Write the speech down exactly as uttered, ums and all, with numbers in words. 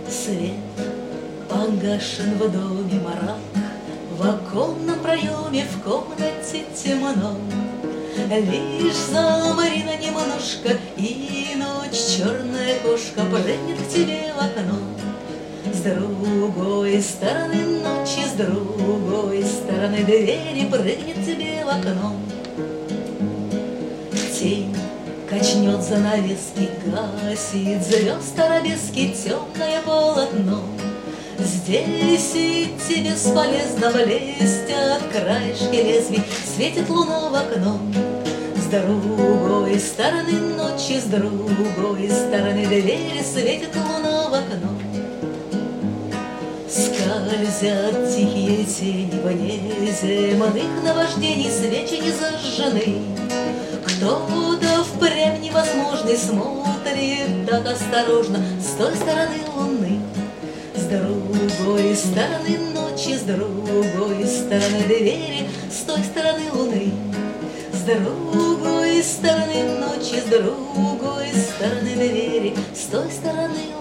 Свет погашен в доме мрак, в оконном проеме в комнате темно. Лишь замарина немножко, и ночь черная кошка прыгнет к тебе в окно. С другой стороны ночи, с другой стороны двери прыгнет тебе в окно. Тень качнет занавески, гасит звезд арабески темное полотно. Здесь идти бесполезно, блестят краешки лезвий, светит луна в окно. С другой стороны ночи, с другой стороны двери светит луна в окно. Скользят тихие тени вне земных наваждений, свечи не зажжены. Кто-то впрямь невозможный смотрит так осторожно с той стороны луны. С другой стороны ночи, с другой стороны двери, с той стороны луны. С другой стороны ночи, с другой стороны двери, с той стороны луны.